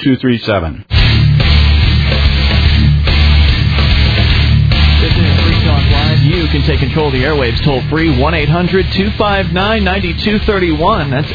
2237. This is Free Talk Live. You can take control of the airwaves toll-free, 1-800-259-9231. That's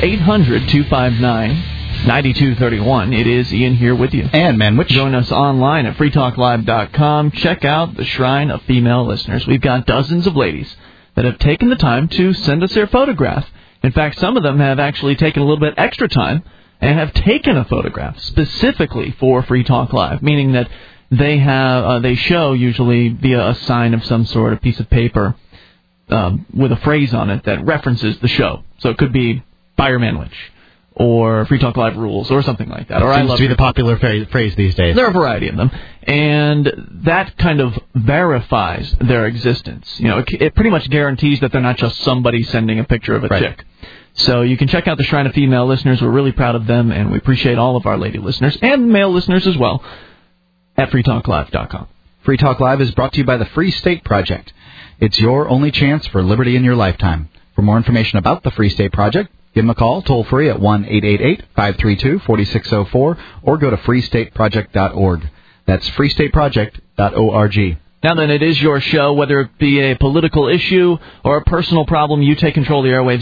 800-259-9231. It is Ian here with you. And Manwich. Join us online at freetalklive.com. Check out the Shrine of Female Listeners. We've got dozens of ladies that have taken the time to send us their photograph. In fact, some of them have actually taken a little bit extra time and have taken a photograph specifically for Free Talk Live, meaning that they show usually via a sign of some sort, a piece of paper with a phrase on it that references the show. So it could be Fire Manwich or Free Talk Live rules or something like that. It seems to be the popular phrase these days. There are a variety of them, and that kind of verifies their existence. You know, it pretty much guarantees that they're not just somebody sending a picture of a chick. So you can check out the Shrine of Female Listeners. We're really proud of them, and we appreciate all of our lady listeners and male listeners as well at freetalklive.com. Free Talk Live is brought to you by the Free State Project. It's your only chance for liberty in your lifetime. For more information about the Free State Project, give them a call toll-free at 1-888-532-4604 or go to freestateproject.org. That's freestateproject.org. Now then, it is your show, whether it be a political issue or a personal problem. You take control of the airwaves,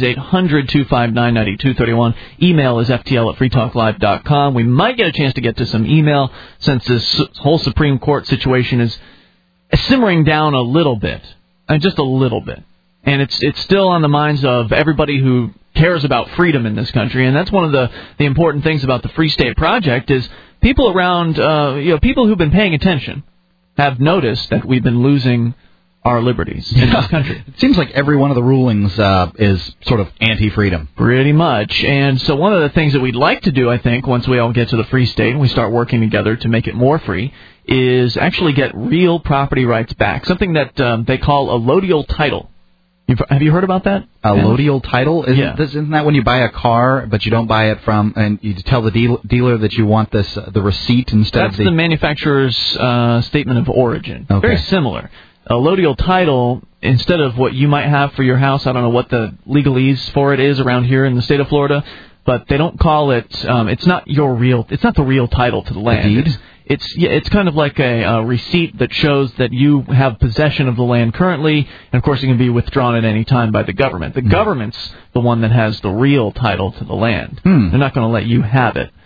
800-259-9231. Email is ftl@freetalklive.com. We might get a chance to get to some email since this whole Supreme Court situation is simmering down a little bit, just a little bit. And it's still on the minds of everybody who cares about freedom in this country. And that's one of the important things about the Free State Project is people around, people who've been paying attention have noticed that we've been losing our liberties in this country. It seems like every one of the rulings is sort of anti-freedom. Pretty much. And so one of the things that we'd like to do, I think, once we all get to the Free State and we start working together to make it more free, is actually get real property rights back, something that they call a allodial title. Have you heard about that? Allodial title? Isn't that when you buy a car, but you don't buy it from, and you tell the dealer that you want the receipt instead of the... That's the manufacturer's statement of origin. Okay. Very similar. Allodial title, instead of what you might have for your house, I don't know what the legalese for it is around here in the state of Florida, but they don't call it, it's not the real title to the land. The deed? It's kind of like a receipt that shows that you have possession of the land currently, and of course it can be withdrawn at any time by the government. The government's the one that has the real title to the land. They're not going to let you have it.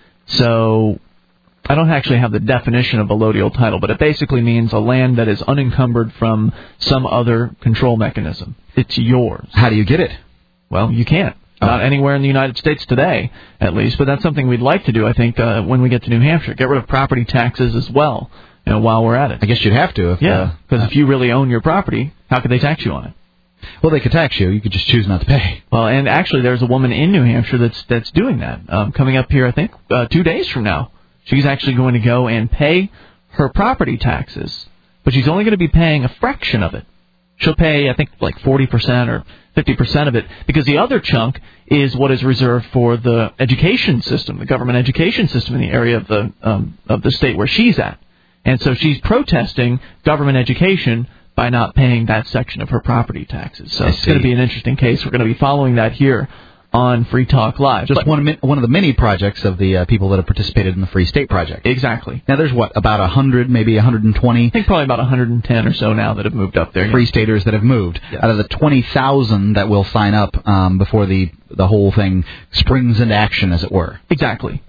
So I don't actually have the definition of allodial title, but it basically means a land that is unencumbered from some other control mechanism. It's yours. How do you get it? Well, you can't. Not anywhere in the United States today, at least. But that's something we'd like to do, I think, when we get to New Hampshire. Get rid of property taxes as well, while we're at it. I guess you'd have to. Because if you really own your property, how could they tax you on it? Well, they could tax you. You could just choose not to pay. Well, and actually, there's a woman in New Hampshire that's doing that. Coming up here, I think, 2 days from now. She's actually going to go and pay her property taxes, but she's only going to be paying a fraction of it. She'll pay, I think, like 40% or 50% of it, because the other chunk is what is reserved for the education system, the government education system in the area of the state where she's at. And so she's protesting government education by not paying that section of her property taxes. So it's going to be an interesting case. We're going to be following that here on Free Talk Live. Just one of the many projects of the people that have participated in the Free State Project. Exactly. Now, there's about 100, maybe 120? I think probably about 110 or so now that have moved up there. Free Staters that have moved. Yes. Out of the 20,000 that will sign up before the whole thing springs into action, as it were. Exactly.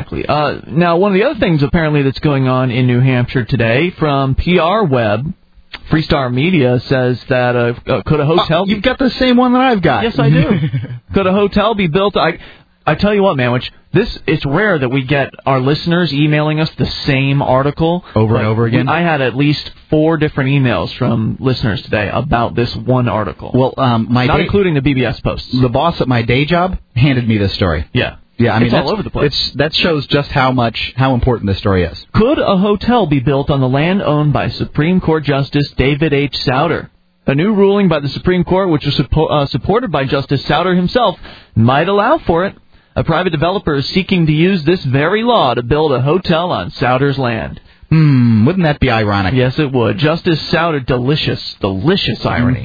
Now, one of the other things apparently that's going on in New Hampshire today from PR Web, Freestar Media says that could a hotel... You've got the same one that I've got. Yes, I do. Could a hotel be built... I tell you what, Manwich, it's rare that we get our listeners emailing us the same article. Over and over again? I had at least 4 different emails from listeners today about this one article. Well, not including the BBS posts. The boss at my day job handed me this story. Yeah. Yeah, I mean, it's all over the place. That shows just how important this story is. Could a hotel be built on the land owned by Supreme Court Justice David H. Souter? A new ruling by the Supreme Court, which was supported by Justice Souter himself, might allow for it. A private developer is seeking to use this very law to build a hotel on Souter's land. Wouldn't that be ironic? Yes, it would. Justice Souter, delicious irony.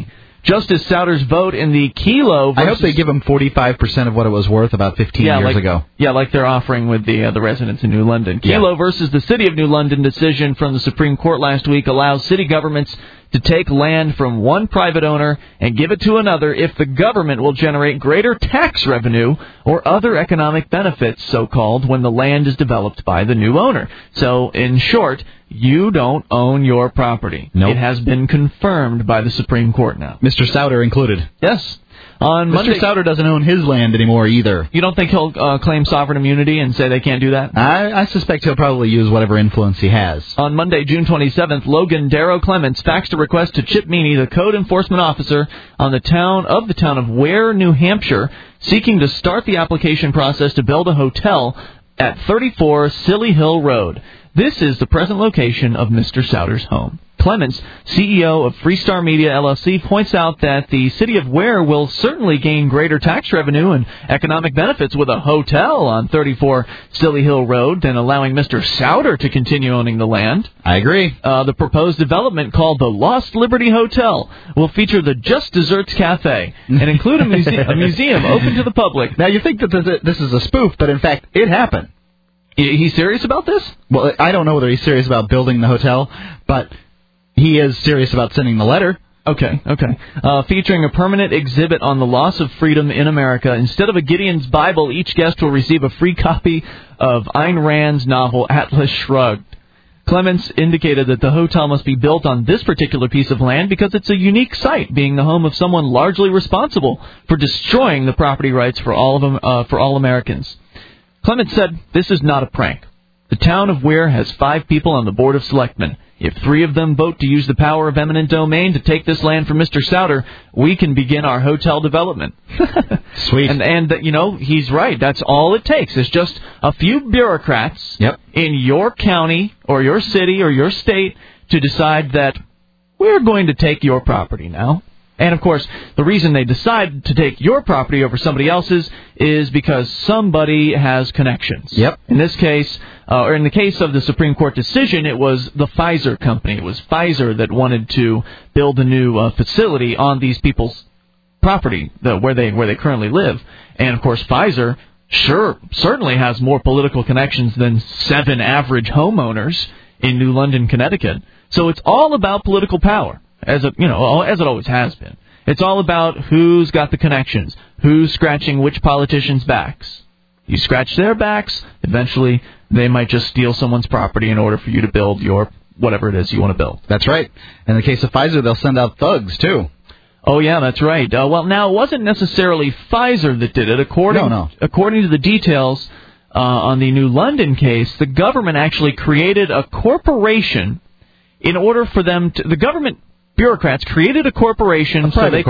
Justice Souter's vote in the Kelo versus... I hope they give him 45% of what it was worth about 15 years ago. Yeah, like they're offering with the residents in New London. Kelo versus the City of New London decision from the Supreme Court last week allows city governments to take land from one private owner and give it to another if the government will generate greater tax revenue or other economic benefits, so-called, when the land is developed by the new owner. So, in short, you don't own your property. Nope. It has been confirmed by the Supreme Court now. Mr. Souter included. Yes. On Monday, Mr. Souter doesn't own his land anymore either. You don't think he'll claim sovereign immunity and say they can't do that? I suspect he'll probably use whatever influence he has. On Monday, June 27th, Logan Darrow Clements faxed a request to Chip Meany, the code enforcement officer on the town of Ware, New Hampshire, seeking to start the application process to build a hotel at 34 Silly Hill Road. This is the present location of Mr. Souter's home. Clements, CEO of Freestar Media LLC, points out that the city of Ware will certainly gain greater tax revenue and economic benefits with a hotel on 34 Silly Hill Road than allowing Mr. Souter to continue owning the land. I agree. The proposed development, called the Lost Liberty Hotel, will feature the Just Desserts Cafe and include a museum open to the public. Now, you think that this is a spoof, but in fact, it happened. He's serious about this? Well, I don't know whether he's serious about building the hotel, but he is serious about sending the letter. Okay. Featuring a permanent exhibit on the loss of freedom in America. Instead of a Gideon's Bible, each guest will receive a free copy of Ayn Rand's novel Atlas Shrugged. Clements indicated that the hotel must be built on this particular piece of land because it's a unique site, being the home of someone largely responsible for destroying the property rights for all Americans. Clements said, "This is not a prank. The town of Ware has 5 people on the Board of Selectmen. If 3 of them vote to use the power of eminent domain to take this land from Mr. Souter, we can begin our hotel development." Sweet. And he's right. That's all it takes. It's just a few bureaucrats in your county or your city or your state to decide that we're going to take your property now. And, of course, the reason they decide to take your property over somebody else's is because somebody has connections. Yep. In this case, or in the case of the Supreme Court decision, it was the Pfizer company. It was Pfizer that wanted to build a new facility on these people's property, where they currently live. And, of course, Pfizer certainly has more political connections than 7 average homeowners in New London, Connecticut. So it's all about political power. As it always has been. It's all about who's got the connections, who's scratching which politicians' backs. You scratch their backs, eventually they might just steal someone's property in order for you to build your whatever it is you want to build. That's right. In the case of Pfizer, they'll send out thugs, too. Oh, yeah, that's right. Well, now, it wasn't necessarily Pfizer that did it. According to the details on the New London case, the government actually created a corporation in order for them to... The government... Bureaucrats created a corporation so they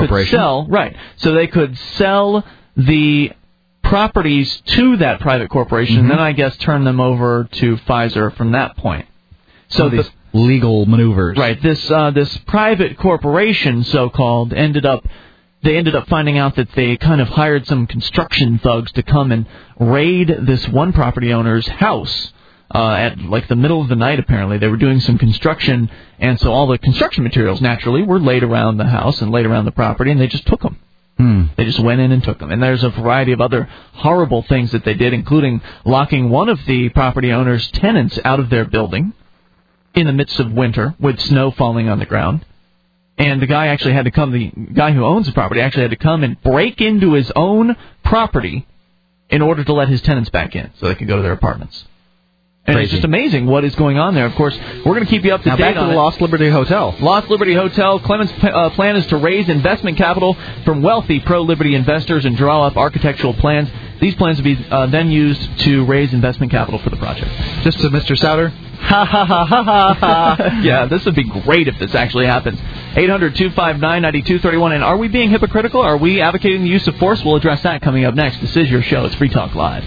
could sell the properties to that private corporation, and then I guess turn them over to Pfizer from that point. So these legal maneuvers. Right. This private corporation, so-called, ended up finding out that they kind of hired some construction thugs to come and raid this one property owner's house. At like the middle of the night, apparently. They were doing some construction, and so all the construction materials, naturally, were laid around the house and laid around the property, and they just took them. They just went in and took them. And there's a variety of other horrible things that they did, including locking one of the property owner's tenants out of their building in the midst of winter with snow falling on the ground. And the guy who owns the property actually had to come and break into his own property in order to let his tenants back in so they could go to their apartments. And Crazy. It's just amazing what is going on there. Of course, we're going to keep you up to date on it. Now back to the Lost Liberty Hotel. Lost Liberty Hotel. Clements' plan is to raise investment capital from wealthy pro-liberty investors and draw up architectural plans. These plans will be then used to raise investment capital for the project. Just to Mr. Souter? Ha ha ha ha ha ha. Yeah, this would be great if this actually happens. 800-259-9231. And are we being hypocritical? Are we advocating the use of force? We'll address that coming up next. This is your show. It's Free Talk Live.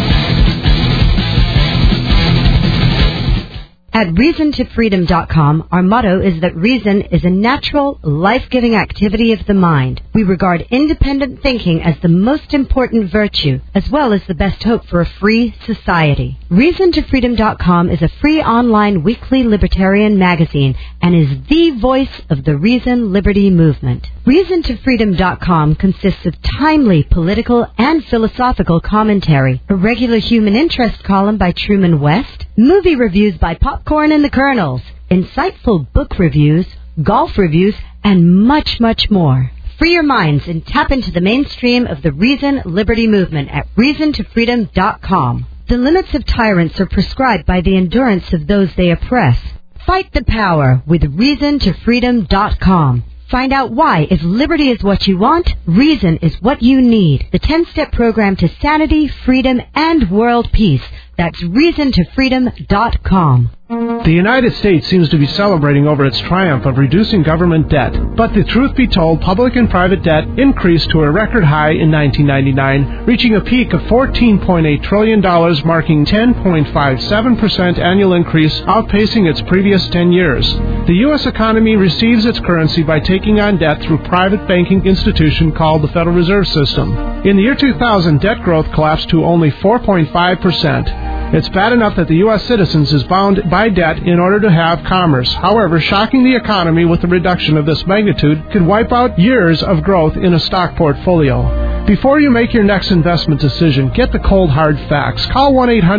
At ReasonToFreedom.com, our motto is that reason is a natural, life-giving activity of the mind. We regard independent thinking as the most important virtue, as well as the best hope for a free society. ReasonToFreedom.com is a free online weekly libertarian magazine and is the voice of the Reason Liberty movement. ReasonToFreedom.com consists of timely political and philosophical commentary, a regular human interest column by Truman West, movie reviews by Popcorn and the Colonels, insightful book reviews, golf reviews, and much, much more. Free your minds and tap into the mainstream of the Reason Liberty movement at ReasonToFreedom.com. The limits of tyrants are prescribed by the endurance of those they oppress. Fight the power with ReasonToFreedom.com. Find out why, if liberty is what you want, reason is what you need. The 10-step program to sanity, freedom, and world peace. That's ReasonToFreedom.com. The United States seems to be celebrating over its triumph of reducing government debt. But the truth be told, public and private debt increased to a record high in 1999, reaching a peak of $14.8 trillion, marking 10.57% annual increase, outpacing its previous 10 years. The U.S. economy receives its currency by taking on debt through private banking institution called the Federal Reserve System. In the year 2000, debt growth collapsed to only 4.5%. It's bad enough that the U.S. citizens is bound by debt in order to have commerce. However, shocking the economy with a reduction of this magnitude could wipe out years of growth in a stock portfolio. Before you make your next investment decision, get the cold hard facts. Call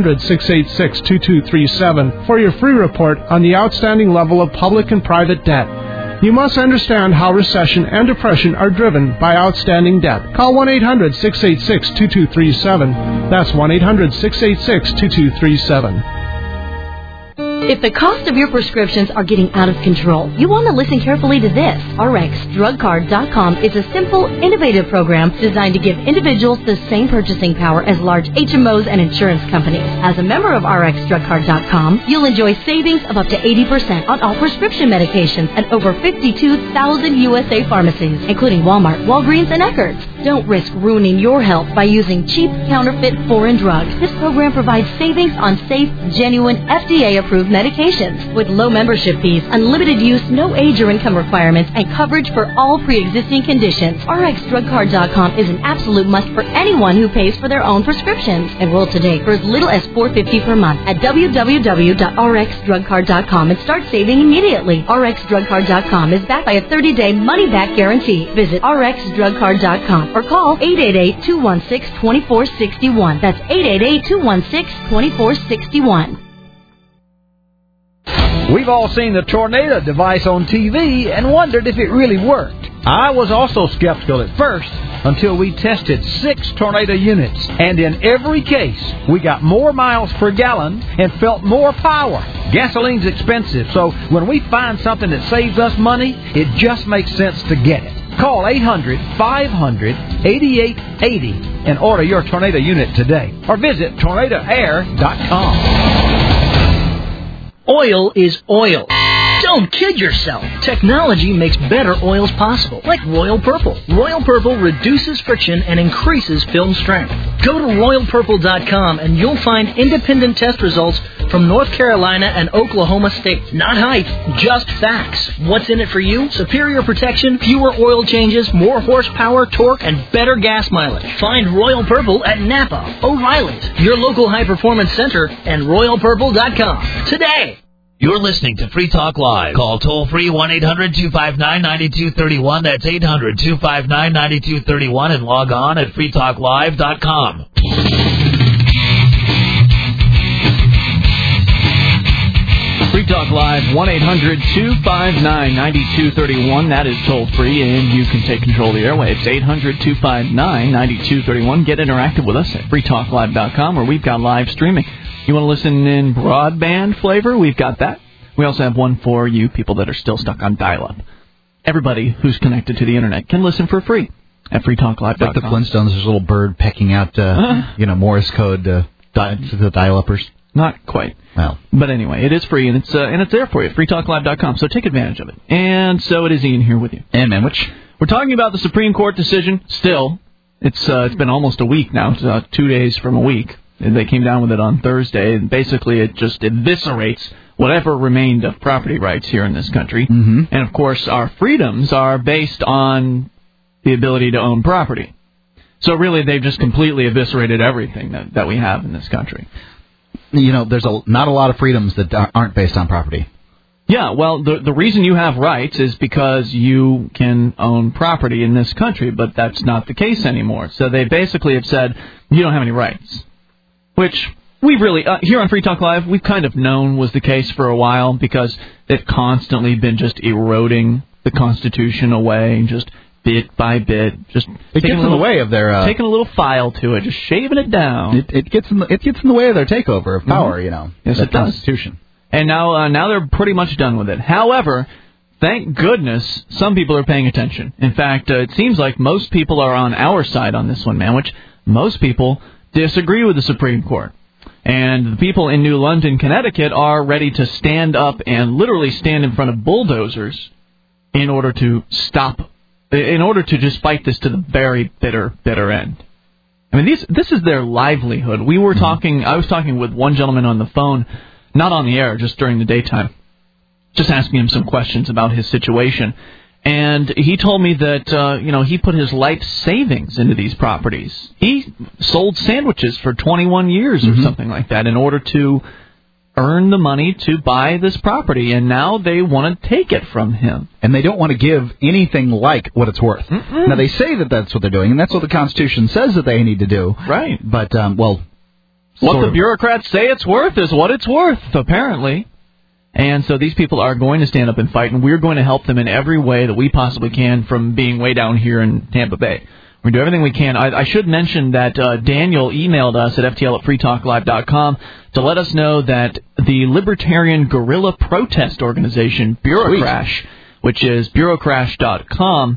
1-800-686-2237 for your free report on the outstanding level of public and private debt. You must understand how recession and depression are driven by outstanding debt. Call 1-800-686-2237. That's 1-800-686-2237. If the cost of your prescriptions are getting out of control, you want to listen carefully to this. RxDrugCard.com is a simple, innovative program designed to give individuals the same purchasing power as large HMOs and insurance companies. As a member of RxDrugCard.com, you'll enjoy savings of up to 80% on all prescription medications at over 52,000 USA pharmacies, including Walmart, Walgreens, and Eckerd's. Don't risk ruining your health by using cheap, counterfeit foreign drugs. This program provides savings on safe, genuine, FDA-approved medications with low membership fees, unlimited use, no age or income requirements, and coverage for all pre-existing conditions. RxDrugCard.com is an absolute must for anyone who pays for their own prescriptions. Enroll today for as little as $4.50 per month at www.rxdrugcard.com and start saving immediately. RxDrugCard.com is backed by a 30-day money-back guarantee. Visit RxDrugCard.com or call 888-216-2461. That's 888-216-2461. We've all seen the Tornado device on TV and wondered if it really worked. I was also skeptical at first until we tested 6 Tornado units. And in every case, we got more miles per gallon and felt more power. Gasoline's expensive, so when we find something that saves us money, it just makes sense to get it. Call 800-500-8880 and order your Tornado unit today. Or visit TornadoAir.com. Oil is oil. Don't kid yourself. Technology makes better oils possible, like Royal Purple. Royal Purple reduces friction and increases film strength. Go to RoyalPurple.com and you'll find independent test results from North Carolina and Oklahoma states. Not hype, just facts. What's in it for you? Superior protection, fewer oil changes, more horsepower, torque, and better gas mileage. Find Royal Purple at Napa, O'Reilly's, your local high-performance center, and RoyalPurple.com today. You're listening to Free Talk Live. Call toll-free 1-800-259-9231. That's 800-259-9231 and log on at freetalklive.com. Free Talk Live, 1-800-259-9231. That is toll-free, and you can take control of the airwaves. 800-259-9231. Get interactive with us at freetalklive.com, where we've got live streaming. You want to listen in broadband flavor? We've got that. We also have one for you people that are still stuck on dial-up. Everybody who's connected to the Internet can listen for free at freetalklive.com. Like the Flintstones, there's a little bird pecking out, Morse code to the dial-uppers. Not quite. Well, but anyway, it is free, and it's there for you at freetalklive.com, so take advantage of it. And so it is Ian here with you. And Manwich. We're talking about the Supreme Court decision still. It's been almost a week now. It's 2 days from a week. They came down with it on Thursday, and basically it just eviscerates whatever remained of property rights here in this country. Mm-hmm. And, of course, our freedoms are based on the ability to own property. So, really, they've just completely eviscerated everything that we have in this country. You know, there's not a lot of freedoms that aren't based on property. Yeah, well, the reason you have rights is because you can own property in this country, but that's not the case anymore. So they basically have said, you don't have any rights, which we really, here on Free Talk Live, we've kind of known was the case for a while because they've constantly been just eroding the Constitution away, just bit by bit, just it gets in the way of their taking a little file to it, just shaving it down. It gets in the way of their takeover of power, Yes, the it does. Constitution. And now they're pretty much done with it. However, thank goodness some people are paying attention. In fact, it seems like most people are on our side on this one, man, which most people disagree with the Supreme Court. And the people in New London, Connecticut are ready to stand up and literally stand in front of bulldozers in order to just fight this to the very bitter, bitter end. I mean, this is their livelihood. I was talking with one gentleman on the phone, not on the air, just during the daytime, just asking him some questions about his situation. And he told me that, he put his life savings into these properties. He sold sandwiches for 21 years or something like that in order to earn the money to buy this property, and now they want to take it from him. And they don't want to give anything like what it's worth. Mm-mm. Now, they say that that's what they're doing, and that's what the Constitution says that they need to do. Right. But, what the bureaucrats say it's worth is what it's worth, apparently. And so these people are going to stand up and fight, and we're going to help them in every way that we possibly can from being way down here in Tampa Bay. We do everything we can. I should mention that Daniel emailed us at ftl@freetalklive.com to let us know that the Libertarian Guerrilla Protest Organization, Bureaucrash, which is bureaucrash.com,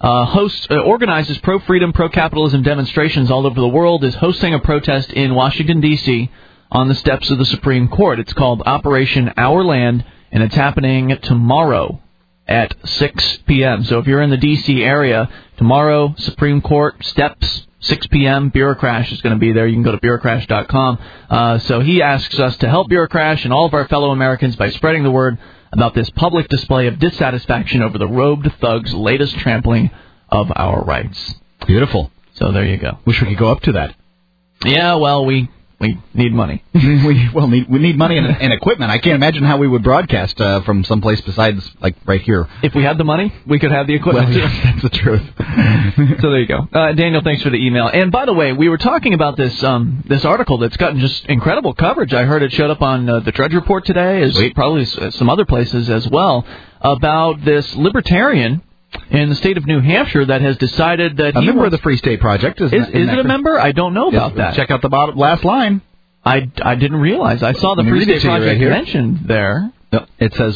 organizes pro-freedom, pro-capitalism demonstrations all over the world, is hosting a protest in Washington, D.C., on the steps of the Supreme Court. It's called Operation Our Land, and it's happening tomorrow at 6 p.m. So if you're in the D.C. area, tomorrow, Supreme Court steps, 6 p.m., Bureaucrash is going to be there. You can go to bureaucrash.com. So he asks us to help Bureaucrash and all of our fellow Americans by spreading the word about this public display of dissatisfaction over the robed thug's latest trampling of our rights. Beautiful. So there you go. Wish we could go up to that. Yeah, well, we need money. we need money and equipment. I can't imagine how we would broadcast from someplace besides, like, right here. If we had the money, we could have the equipment. Well, yes, that's the truth. So there you go. Daniel, thanks for the email. And by the way, we were talking about this article that's gotten just incredible coverage. I heard it showed up on the Drudge Report today, as probably some other places as well, about this libertarian in the state of New Hampshire that has decided that a member of the Free State Project. Is it a member? I don't know about that. Check out the last line. I didn't realize. I saw the Free State Project mentioned there. No, it says,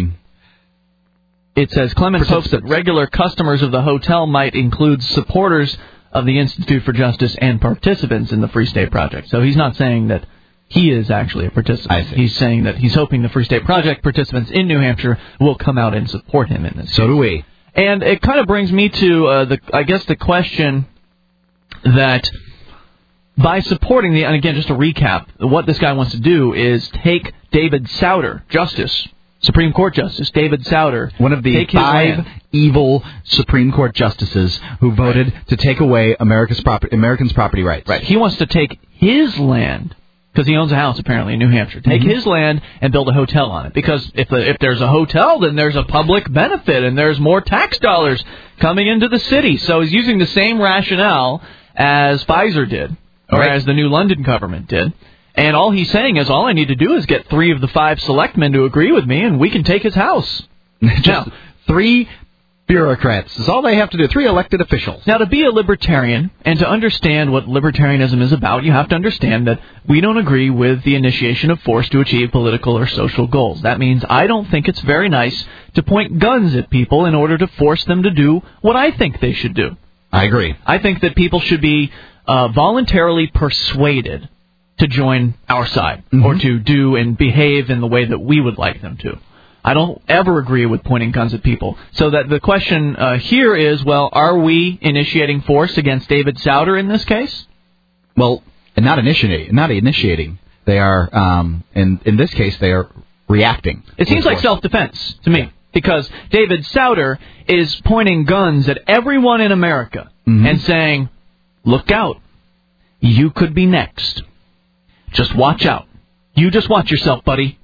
it says Clemens hopes that regular customers of the hotel might include supporters of the Institute for Justice and participants in the Free State Project. So he's not saying that he is actually a participant. I see. He's saying that he's hoping the Free State Project participants in New Hampshire will come out and support him in this. So do we. And it kind of brings me to, the question that by supporting and again, just to recap, what this guy wants to do is take David Souter, Supreme Court Justice David Souter, one of the 5 evil Supreme Court justices who voted to take away Americans' property rights. Right. He wants to take his land, because he owns a house, apparently, in New Hampshire. Take his land and build a hotel on it. Because if there's a hotel, then there's a public benefit, and there's more tax dollars coming into the city. So he's using the same rationale as Pfizer did, or as the New London government did. And all he's saying is, all I need to do is get 3 of the 5 selectmen to agree with me, and we can take his house. Just 3 bureaucrats. That's all they have to do. 3 elected officials. Now, to be a libertarian and to understand what libertarianism is about, you have to understand that we don't agree with the initiation of force to achieve political or social goals. That means I don't think it's very nice to point guns at people in order to force them to do what I think they should do. I agree. I think that people should be voluntarily persuaded to join our side or to do and behave in the way that we would like them to. I don't ever agree with pointing guns at people. So that the question here is, are we initiating force against David Souter in this case? Well, not initiating. They are, in this case, they are reacting. It seems like self-defense to me, because David Souter is pointing guns at everyone in America and saying, look out, you could be next. Just watch out. You just watch yourself, buddy.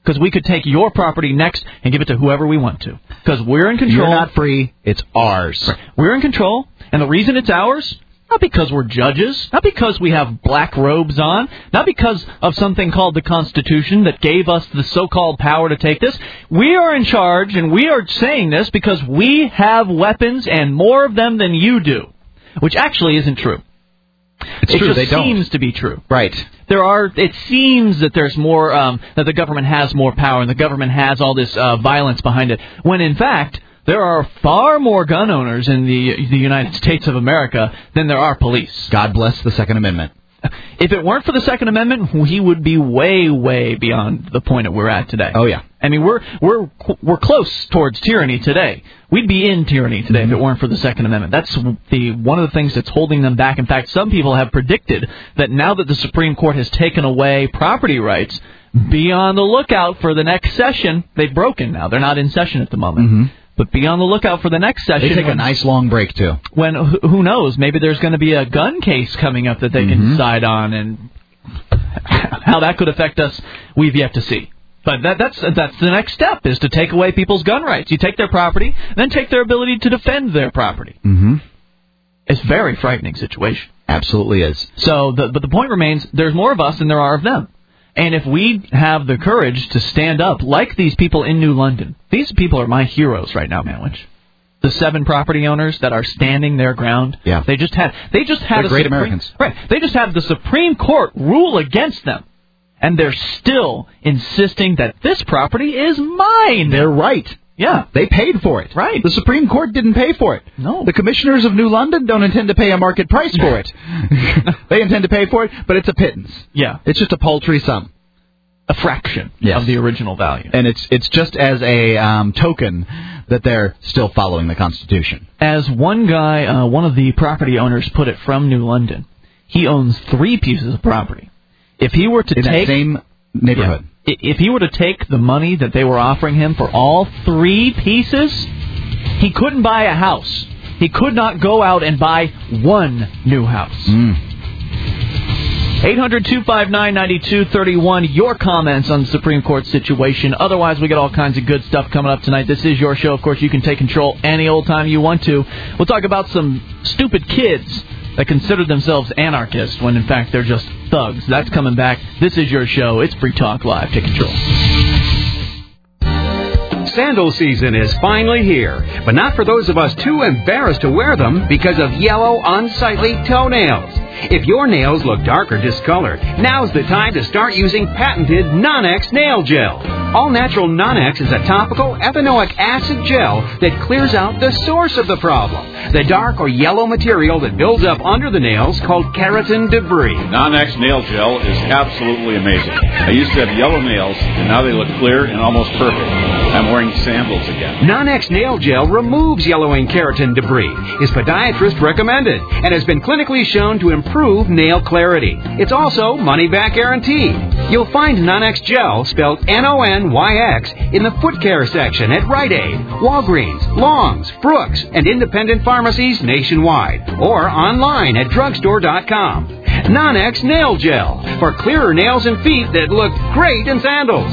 because we could take your property next and give it to whoever we want to. Because we're in control. You're not free. It's ours. Right. We're in control, and the reason it's ours, not because we're judges, not because we have black robes on, not because of something called the Constitution that gave us the so-called power to take this. We are in charge, and we are saying this because we have weapons and more of them than you do, which actually isn't true. It's true, they don't. It seems to be true. Right. It seems that there's more, that the government has more power and the government has all this violence behind it, when in fact, there are far more gun owners in the United States of America than there are police. God bless the Second Amendment. If it weren't for the Second Amendment, we would be way, way beyond the point that we're at today. Oh, yeah. I mean, we're close towards tyranny today. We'd be in tyranny today if it weren't for the Second Amendment. That's one of the things that's holding them back. In fact, some people have predicted that now that the Supreme Court has taken away property rights, be on the lookout for the next session. They've broken now. They're not in session at the moment. Mm-hmm. But be on the lookout for the next session. They take a nice long break, too. When, who knows, maybe there's going to be a gun case coming up that they can decide on, and how that could affect us, we've yet to see. But that's the next step, is to take away people's gun rights. You take their property, then take their ability to defend their property. Mm-hmm. It's a very frightening situation. Absolutely is. So, but the point remains, there's more of us than there are of them. And if we have the courage to stand up, like these people in New London, these people are my heroes right now, Manwich. The 7 property owners that are standing their ground. Yeah. They just had They're great Americans. Right. They just had the Supreme Court rule against them. And they're still insisting that this property is mine. They're right. Yeah. They paid for it. Right. The Supreme Court didn't pay for it. No. The commissioners of New London don't intend to pay a market price for it. They intend to pay for it, but it's a pittance. Yeah. It's just a paltry sum. A fraction of the original value. And it's just as a token that they're still following the Constitution. As one guy, one of the property owners put it from New London, he owns 3 pieces of property. If he were to take... In that same neighborhood. Yeah, if he were to take the money that they were offering him for all 3 pieces, he couldn't buy a house. He could not go out and buy one new house. 800-259-9231, your comments on the Supreme Court situation. Otherwise, we got all kinds of good stuff coming up tonight. This is your show. Of course, you can take control any old time you want to. We'll talk about some stupid kids that consider themselves anarchists when, in fact, they're just thugs. That's coming back. This is your show. It's Free Talk Live. Take control. Sandal season is finally here, but not for those of us too embarrassed to wear them because of yellow, unsightly toenails. If your nails look dark or discolored, now's the time to start using patented Non-X Nail Gel. All Natural Non-X is a topical ethanoic acid gel that clears out the source of the problem, the dark or yellow material that builds up under the nails called keratin debris. Non-X Nail Gel is absolutely amazing. I used to have yellow nails, and now they look clear and almost perfect. I'm wearing sandals again. Non-X Nail Gel removes yellowing keratin debris, is podiatrist recommended, and has been clinically shown to improve nail clarity. It's also money-back guaranteed. You'll find Non-X Gel, spelled N-O-N-Y-X, in the foot care section at Rite Aid, Walgreens, Long's, Brooks, and independent pharmacies nationwide, or online at drugstore.com. Non-X Nail Gel, for clearer nails and feet that look great in sandals.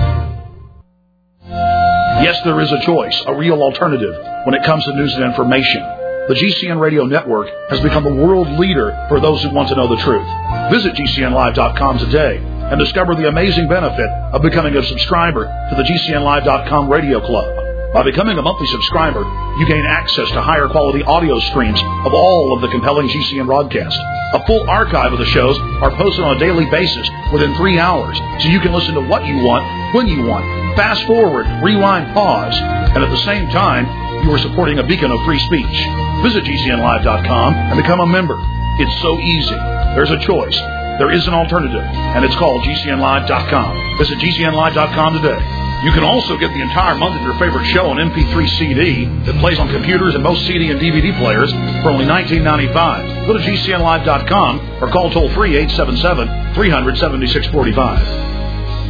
Yes, there is a choice, a real alternative when it comes to news and information. The GCN Radio Network has become the world leader for those who want to know the truth. Visit GCNlive.com today and discover the amazing benefit of becoming a subscriber to the GCNlive.com Radio Club. By becoming a monthly subscriber, you gain access to higher quality audio streams of all of the compelling GCN broadcasts. A full archive of the shows are posted on a daily basis within 3 hours, so you can listen to what you want, when you want. Fast forward, rewind, pause, and at the same time, you are supporting a beacon of free speech. Visit GCNlive.com and become a member. It's so easy. There's a choice. There is an alternative, and it's called GCNlive.com. Visit GCNlive.com today. You can also get the entire month of your favorite show on MP3 CD that plays on computers and most CD and DVD players for only $19.95. Go to GCNlive.com or call toll-free 877-300-7645.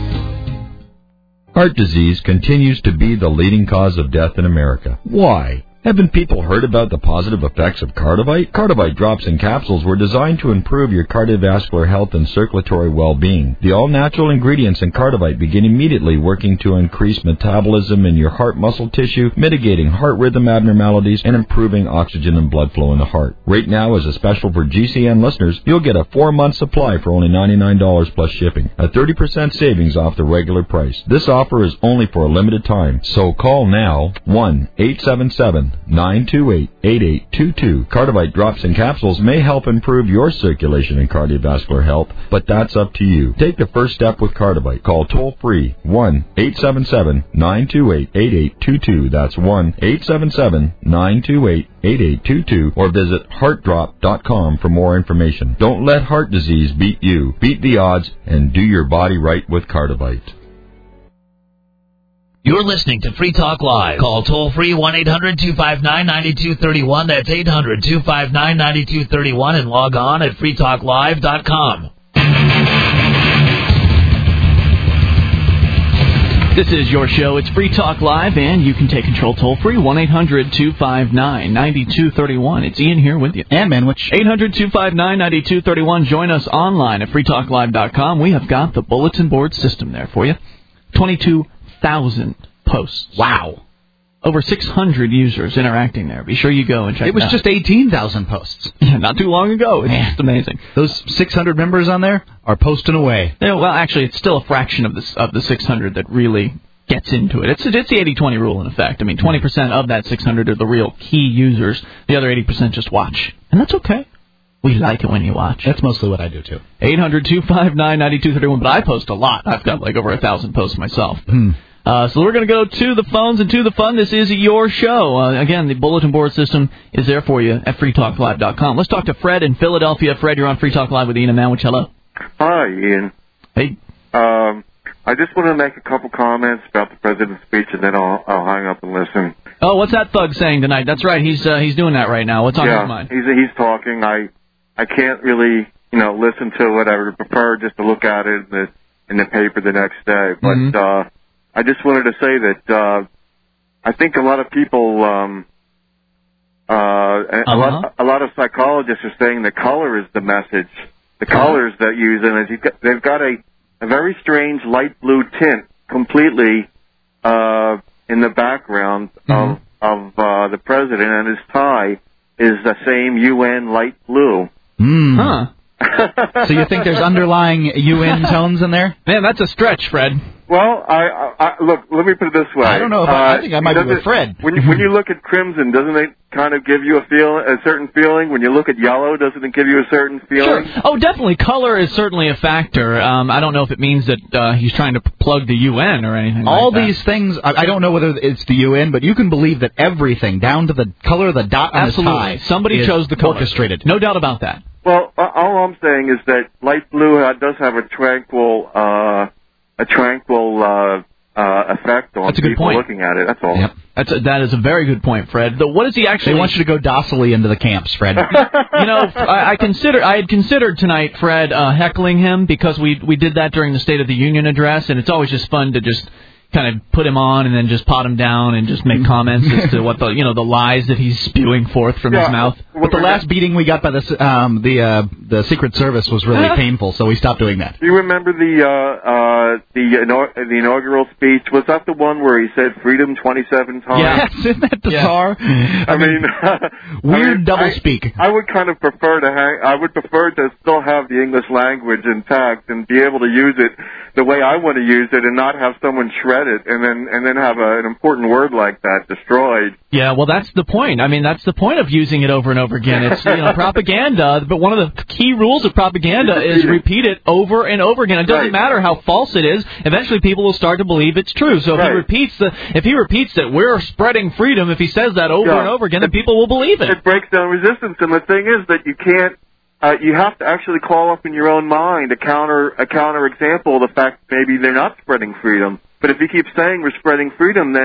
Heart disease continues to be the leading cause of death in America. Why? Haven't people heard about the positive effects of Cardivite? Cardivite drops and capsules were designed to improve your cardiovascular health and circulatory well-being. The all-natural ingredients in Cardivite begin immediately working to increase metabolism in your heart muscle tissue, mitigating heart rhythm abnormalities, and improving oxygen and blood flow in the heart. Right now, as a special for GCN listeners, you'll get a 4-month supply for only $99 plus shipping, a 30% savings off the regular price. This offer is only for a limited time, so call now, 1-877-928-8822. Cardivite drops and capsules may help improve your circulation and cardiovascular health, but that's up to you. Take the first step with Cardivite. Call toll-free 1-877-928-8822. That's 1-877-928-8822, or visit heartdrop.com for more information. Don't let heart disease beat you. Beat the odds and do your body right with Cardivite. You're listening to Free Talk Live. Call toll-free 1-800-259-9231. That's 800-259-9231, and log on at freetalklive.com. This is your show. It's Free Talk Live, and you can take control toll-free, 1-800-259-9231. It's Ian here with you. And Manwich. 800-259-9231. Join us online at freetalklive.com. We have got the bulletin board system there for you. 22,000 posts. Wow. Over 600 users interacting there. Be sure you go and check it out. It was just 18,000 posts. Yeah, not too long ago. It's just amazing. Those 600 members on there are posting away. Yeah, well, actually, it's still a fraction of the 600 that really gets into it. It's the 80-20 rule, in effect. I mean, 20% of that 600 are the real key users. The other 80% just watch. And that's okay. We like it when you watch. That's mostly what I do, too. 800-259-9231. But I post a lot. I've got like over 1,000 posts myself. So we're going to go to the phones and to the fun. This is your show. Again, the bulletin board system is there for you at freetalklive.com. Let's talk to Fred in Philadelphia. Fred, you're on Free Talk Live with Ian and Manwich. Hello. Hi, Ian. Hey. I just want to make a couple comments about the president's speech, and then I'll hang up and listen. Oh, what's that thug saying tonight? That's right. He's doing that right now. What's on his mind? He's talking. I can't really listen to it. I would prefer just to look at it in the paper the next day. But I just wanted to say that I think a lot of people, a lot of psychologists are saying the color is the message. The colors that use it, they've got a very strange light blue tint completely in the background of the president, and his tie is the same UN light blue. So you think there's underlying UN tones in there? Man, that's a stretch, Fred. Well, I look. Let me put it this way. I don't know if I think I might be with Fred. When you look at crimson, doesn't it kind of give you a certain feeling? When you look at yellow, doesn't it give you a certain feeling? Sure. Oh, definitely. Color is certainly a factor. I don't know if it means that he's trying to plug the UN or anything. All like these things, I don't know whether it's the UN, but you can believe that everything, down to the color of the dot on his tie, somebody chose the color. Orchestrated. No doubt about that. Well, all I'm saying is that light blue does have a tranquil effect on people looking at it. That's all. Yep. That is a very good point, Fred. What is he actually? They want you to go docilely into the camps, Fred. I had considered tonight, Fred, heckling him because we did that during the State of the Union address, and it's always just fun to just kind of put him on and then just pot him down and just make comments as to what the lies that he's spewing forth from his mouth. But the last beating we got by the Secret Service was really painful, so we stopped doing that. Do you remember the inaugural speech? Was that the one where he said freedom 27 times? Yes, isn't that bizarre? Yeah. Weird doublespeak. I would kind of prefer to still have the English language intact and be able to use it the way I want to use it, and not have someone shred it and then have an important word like that destroyed. Yeah, well, that's the point. I mean, that's the point of using it over and over again. It's propaganda, but one of the key rules of propaganda is repeat it over and over again. It doesn't matter how false it is. Eventually, people will start to believe it's true. So if he repeats that we're spreading freedom, if he says that over and over again, then people will believe it. It breaks down resistance, and the thing is that you can't. You have to actually call up in your own mind a counter example of the fact that maybe they're not spreading freedom. But if you keep saying we're spreading freedom, then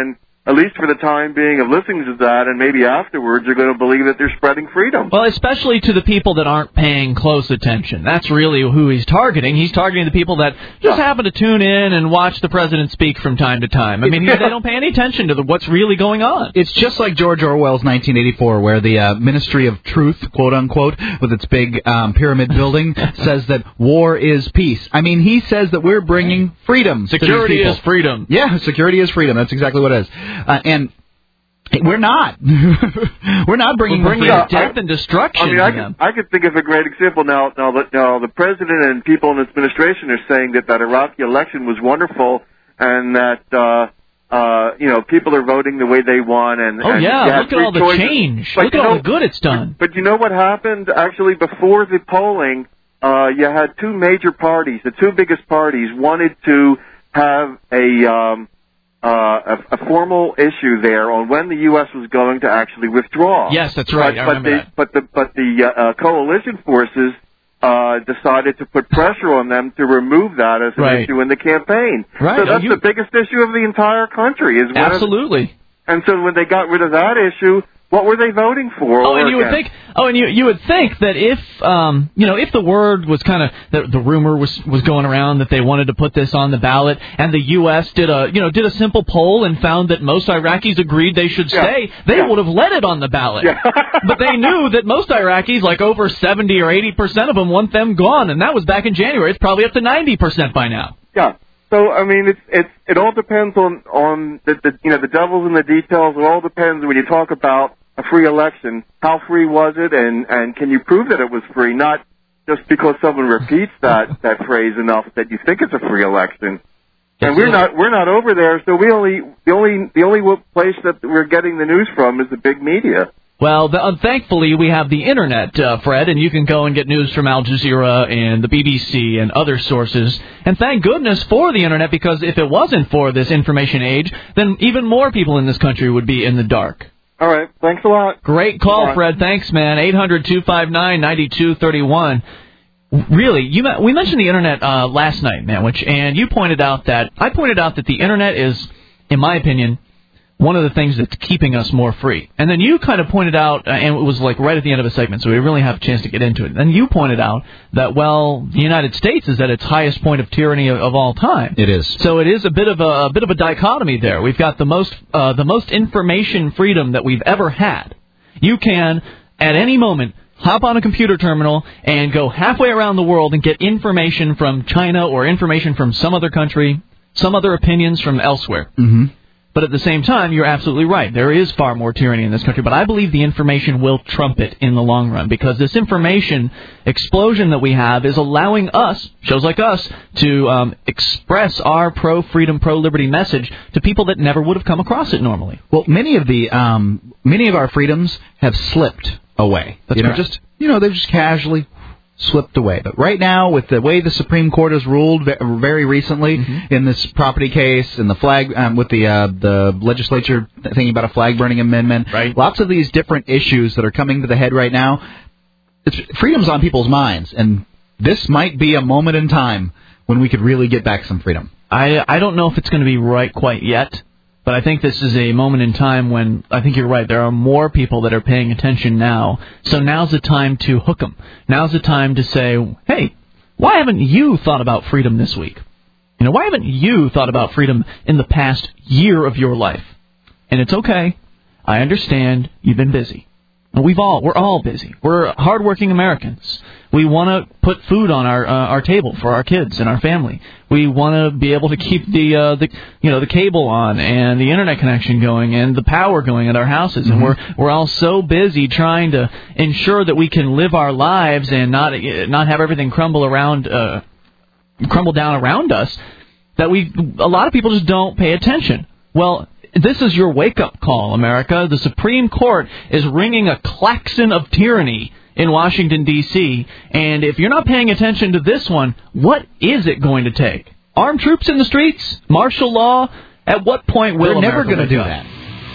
at least for the time being of listening to that, and maybe afterwards, are going to believe that they're spreading freedom. Well, especially to the people that aren't paying close attention. That's really who he's targeting. He's targeting the people that just happen to tune in and watch the president speak from time to time. I mean, they don't pay any attention to what's really going on. It's just like George Orwell's 1984, where the Ministry of Truth, quote unquote, with its big pyramid building, says that war is peace. I mean, he says that we're bringing freedom. Security is freedom. Yeah, security is freedom. That's exactly what it is. And we're not. We're not bringing death and destruction. I mean, I could think of a great example now. Now, the president and people in his administration are saying that Iraqi election was wonderful, and that people are voting the way they want. Look at all the change. Look at all the good it's done. But you know what happened? Actually, before the polling, you had two major parties. The two biggest parties wanted to have a formal issue there on when the U.S. was going to actually withdraw. Yes, that's right. But the coalition forces decided to put pressure on them to remove that as an issue in the campaign. Right. So that's the biggest issue of the entire country. Absolutely. And so when they got rid of that issue, what were they voting for? And you would think that if if the word was kind of the rumor was going around that they wanted to put this on the ballot, and the U.S. did a simple poll and found that most Iraqis agreed they should stay, they would have let it on the ballot. Yeah. But they knew that most Iraqis, like over 70 or 80% of them, want them gone, and that was back in January. It's probably up to 90% by now. Yeah. So I mean, it all depends on the devil's in the details. It all depends when you talk about a free election. How free was it, and can you prove that it was free? Not just because someone repeats that phrase enough that you think it's a free election. And we're not over there, so the only place that we're getting the news from is the big media. Well, thankfully, we have the Internet, Fred, and you can go and get news from Al Jazeera and the BBC and other sources. And thank goodness for the Internet, because if it wasn't for this information age, then even more people in this country would be in the dark. All right. Thanks a lot. Great call, Fred. Thanks, man. 800-259-9231. Really, we mentioned the Internet last night, Manwich, and I pointed out that the Internet is, in my opinion, one of the things that's keeping us more free. And then you kind of pointed out, and it was like right at the end of a segment, so we didn't really have a chance to get into it. Then you pointed out that, well, the United States is at its highest point of tyranny of all time. It is. So it is a bit of a dichotomy there. We've got the most information freedom that we've ever had. You can, at any moment, hop on a computer terminal and go halfway around the world and get information from China or information from some other country, some other opinions from elsewhere. Mm-hmm. But at the same time, you're absolutely right. There is far more tyranny in this country. But I believe the information will trump it in the long run, because this information explosion that we have is allowing us, shows like us, to express our pro-freedom, pro-liberty message to people that never would have come across it normally. Well, many of our freedoms have slipped away. That's correct. They've just casually slipped away. But right now, with the way the Supreme Court has ruled very recently in this property case and the flag, with the legislature thinking about a flag burning amendment, lots of these different issues that are coming to the head right now, freedom's on people's minds, and this might be a moment in time when we could really get back some freedom. I don't know if it's going to be right quite yet, but I think this is a moment in time when I think you're right. There are more people that are paying attention now. So now's the time to hook them. Now's the time to say, hey, why haven't you thought about freedom this week? Why haven't you thought about freedom in the past year of your life? And it's okay. I understand you've been busy. We're all busy. We're hardworking Americans. We want to put food on our table for our kids and our family. We want to be able to keep the cable on and the internet connection going and the power going at our houses. And we're all so busy trying to ensure that we can live our lives and not have everything crumble down around us that a lot of people just don't pay attention. Well, this is your wake-up call, America. The Supreme Court is ringing a klaxon of tyranny in Washington, D.C., and if you're not paying attention to this one, what is it going to take? Armed troops in the streets? Martial law? At what point will They're never going to do that.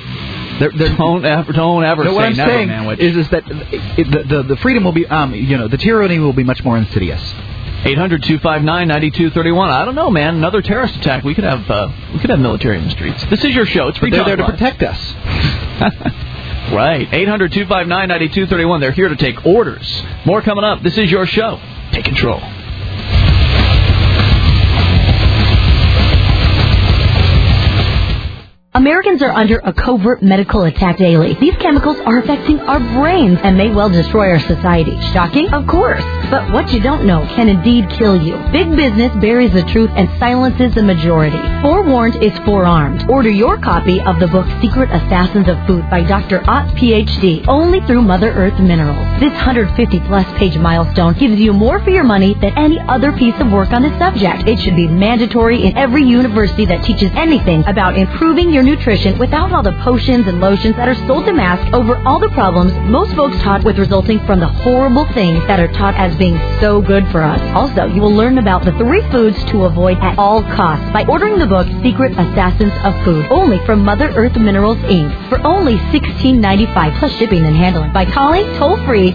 Don't ever say what I'm never, saying is that the freedom will be, the tyranny will be much more insidious. 800-259-9231. I don't know, man. Another terrorist attack. We could have military in the streets. This is your show. It's Free Talk Live. They're there to protect us. Right. 800-259-9231. They're here to take orders. More coming up. This is your show. Take control. Americans are under a covert medical attack daily. These chemicals are affecting our brains and may well destroy our society. Shocking? Of course. But what you don't know can indeed kill you. Big business buries the truth and silences the majority. Forewarned is forearmed. Order your copy of the book Secret Assassins of Food by Dr. Ott, Ph.D. only through Mother Earth Minerals. This 150-plus page milestone gives you more for your money than any other piece of work on this subject. It should be mandatory in every university that teaches anything about improving your nutrition without all the potions and lotions that are sold to mask over all the problems most folks taught with resulting from the horrible things that are taught as being so good for us. Also, you will learn about the 3 foods to avoid at all costs by ordering the book Secret Assassins of Food only from Mother Earth Minerals Inc. for only $16.95 plus shipping and handling by calling toll-free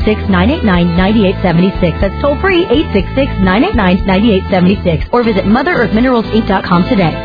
866-989-9876. That's toll-free 866-989-9876 or visit MotherEarthMineralsInc.com today.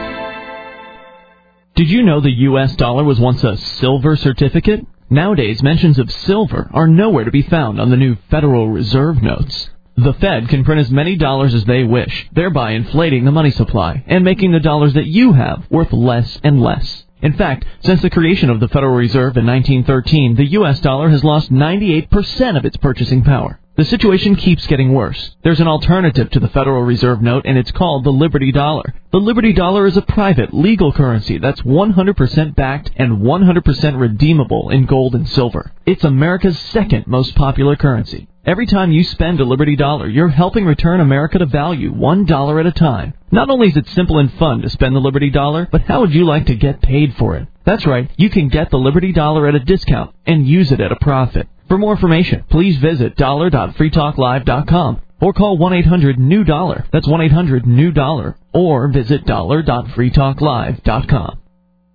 Did you know the U.S. dollar was once a silver certificate? Nowadays, mentions of silver are nowhere to be found on the new Federal Reserve notes. The Fed can print as many dollars as they wish, thereby inflating the money supply and making the dollars that you have worth less and less. In fact, since the creation of the Federal Reserve in 1913, the U.S. dollar has lost 98% of its purchasing power. The situation keeps getting worse. There's an alternative to the Federal Reserve note, and it's called the Liberty Dollar. The Liberty Dollar is a private, legal currency that's 100% backed and 100% redeemable in gold and silver. It's America's second most popular currency. Every time you spend a Liberty Dollar, you're helping return America to value $1 at a time. Not only is it simple and fun to spend the Liberty Dollar, but how would you like to get paid for it? That's right, you can get the Liberty Dollar at a discount and use it at a profit. For more information, please visit dollar.freetalklive.com or call 1-800-NEW-DOLLAR. That's 1-800-NEW-DOLLAR. Or visit dollar.freetalklive.com.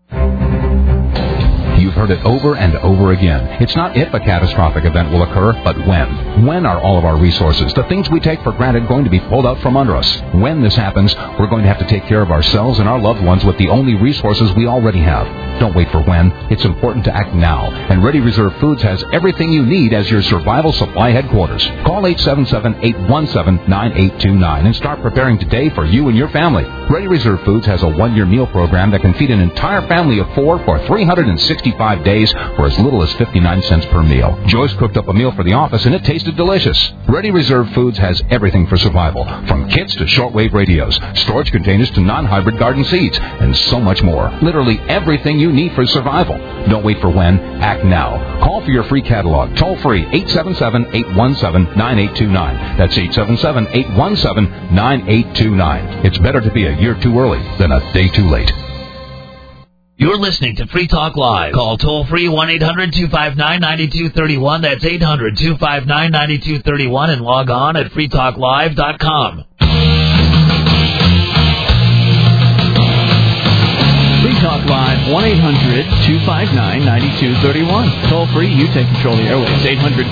You've heard it over and over again. It's not if a catastrophic event will occur, but when. When are all of our resources, the things we take for granted, going to be pulled out from under us? When this happens, we're going to have to take care of ourselves and our loved ones with the only resources we already have. Don't wait for when. It's important to act now. And Ready Reserve Foods has everything you need as your survival supply headquarters. Call 877-817-9829 and start preparing today for you and your family. Ready Reserve Foods has a 1-year meal program that can feed an entire family of 4 for 365 days for as little as 59 cents per meal. Joyce cooked up a meal for the office and it tasted delicious. Ready Reserve Foods has everything for survival, from kits to shortwave radios, storage containers to non-hybrid garden seeds, and so much more. Literally everything you need for survival. Don't wait for when. Act now. Call for your free catalog. Toll free 877-817-9829. That's 877-817-9829. It's better to be a year too early than a day too late. You're listening to Free Talk Live. Call toll-free 1-800-259-9231. That's 800-259-9231 and log on at freetalklive.com. Free Talk Live, 1-800-259-9231. Toll-free, you take control of the airwaves.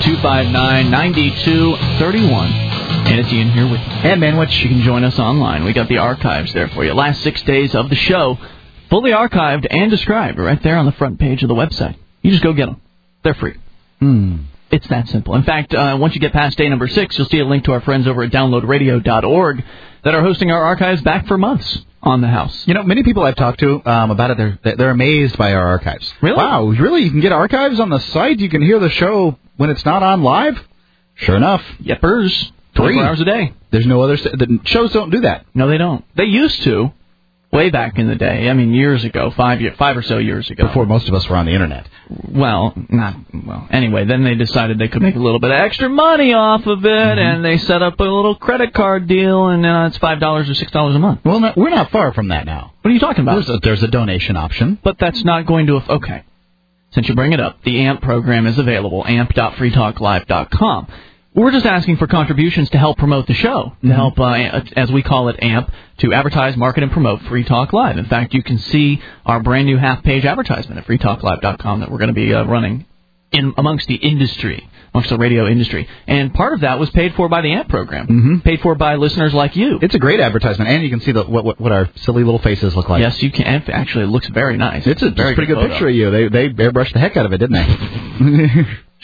800-259-9231. And it's Ian here with Ed Manwich. You can join us online. We got the archives there for you. Last 6 days of the show, fully archived and described right there on the front page of the website. You just go get them. They're free. It's that simple. In fact, once you get past day number 6, you'll see a link to our friends over at downloadradio.org that are hosting our archives back for months on the house. You know, many people I've talked to about it, they're amazed by our archives. Really? Wow, really? You can get archives on the site? You can hear the show when it's not on live? Sure enough. Yepers. 24 hours a day. There's no other... The shows don't do that. No, they don't. They used to. Way back in the day, I mean, years ago, 5 or so years ago. Before most of us were on the Internet. Anyway, then they decided they could make a little bit of extra money off of it, and they set up a little credit card deal, and it's $5 or $6 a month. Well, we're not far from that now. What are you talking about? There's a donation option. But that's not going to... Okay. Since you bring it up, the AMP program is available, amp.freetalklive.com. We're just asking for contributions to help promote the show, to help, as we call it, AMP, to advertise, market, and promote Free Talk Live. In fact, you can see our brand-new half-page advertisement at freetalklive.com that we're going to be running in amongst the industry amongst the radio industry. And part of that was paid for by the AMP program, paid for by listeners like you. It's a great advertisement, and you can see what our silly little faces look like. Yes, you can. Actually, it looks very nice. It's a pretty good picture of you. They airbrushed the heck out of it, didn't they?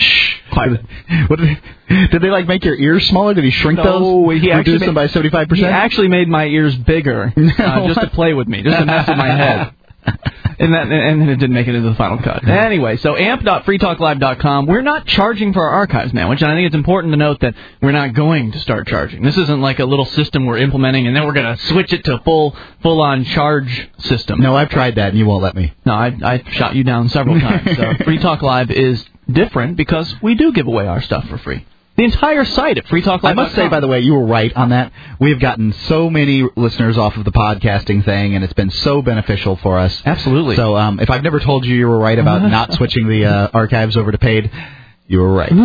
What did they like make your ears smaller? Did he shrink those? He reduce them by 75%? He actually made my ears bigger just to play with me, just to mess with my head. And then it didn't make it into the final cut. Anyway, so amp.freetalklive.com. We're not charging for our archives now, which I think it's important to note that we're not going to start charging. This isn't like a little system we're implementing and then we're going to switch it to full-on charge system. No, I've tried that and you won't let me. No, I shot you down several times. So Free Talk Live is different because we do give away our stuff for free. The entire site at freetalklive.com. I must say, by the way, you were right on that. We have gotten so many listeners off of the podcasting thing, and it's been so beneficial for us. Absolutely. So if I've never told you were right about not switching the archives over to paid, you were right.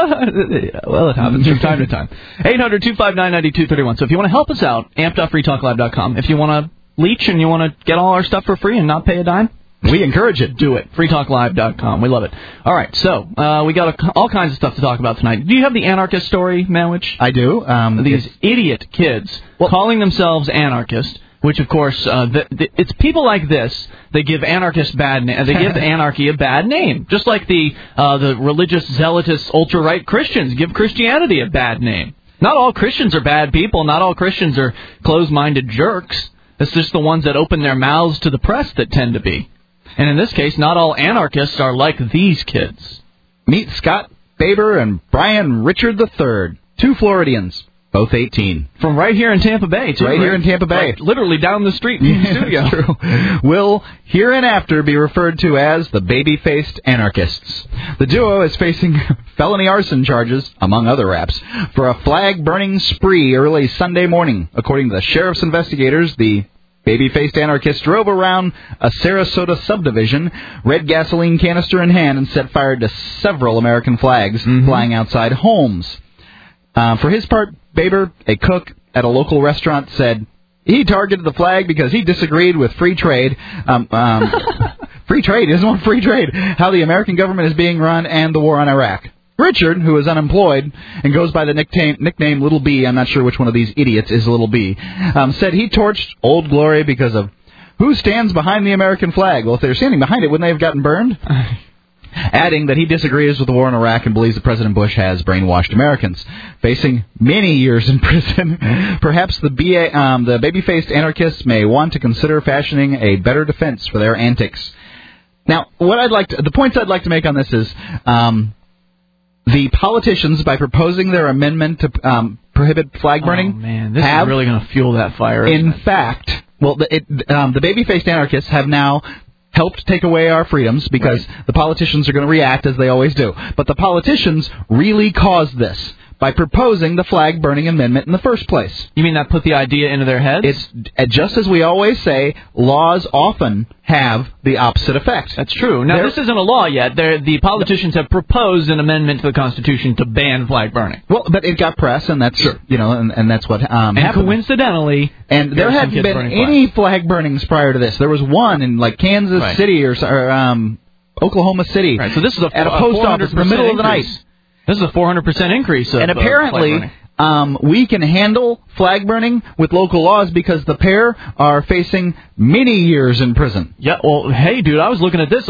Well, it happens from time to time. 800-259-9231. So if you want to help us out, amp.freetalklive.com. If you want to leech and you want to get all our stuff for free and not pay a dime, we encourage it. Do it. freetalklive.com. We love it. All right, so we got all kinds of stuff to talk about tonight. Do you have the anarchist story, Manwich? I do. These idiot kids calling themselves anarchists, which, of course, it's people like this. They give anarchists they give anarchy a bad name, just like the religious, zealotous, ultra-right Christians give Christianity a bad name. Not all Christians are bad people. Not all Christians are closed-minded jerks. It's just the ones that open their mouths to the press that tend to be. And in this case, not all anarchists are like these kids. Meet Scott Baber and Brian Richard III, two Floridians, both 18. From right here in Tampa Bay, too. Right here in Tampa Bay. Right, literally down the street from the studio. That's true. Will hereinafter be referred to as the baby-faced anarchists. The duo is facing felony arson charges, among other raps, for a flag-burning spree early Sunday morning. According to the sheriff's investigators, the baby-faced anarchists drove around a Sarasota subdivision, red gasoline canister in hand, and set fire to several American flags flying outside homes. For his part, Baber, a cook at a local restaurant, said he targeted the flag because he disagreed with free trade. Free trade? He doesn't want free trade. How the American government is being run and the war on Iraq. Richard, who is unemployed and goes by the nickname Little B, I'm not sure which one of these idiots is Little B, said he torched Old Glory because of who stands behind the American flag. Well, if they were standing behind it, wouldn't they have gotten burned? Adding that he disagrees with the war in Iraq and believes that President Bush has brainwashed Americans. Facing many years in prison, perhaps the baby-faced anarchists may want to consider fashioning a better defense for their antics. Now, the points I'd like to make on this is the politicians, by proposing their amendment to prohibit flag burning, this is really going to fuel that fire. In fact, the baby-faced anarchists have now helped take away our freedoms because the politicians are going to react as they always do. But the politicians really caused this by proposing the flag-burning amendment in the first place. You mean that put the idea into their heads? It's just as we always say, laws often have the opposite effect. That's true. Now, this isn't a law yet. The politicians have proposed an amendment to the Constitution to ban flag burning. Well, but it got press, and that's and that's what happened. And coincidentally, and there hadn't been any flag burnings prior to this. There was one in like Kansas City or Oklahoma City. Right. So this is at a post office in the middle of the night. This is a 400% increase. And apparently, we can handle flag burning with local laws because the pair are facing many years in prison. Yeah, well, hey, dude, I was looking at this,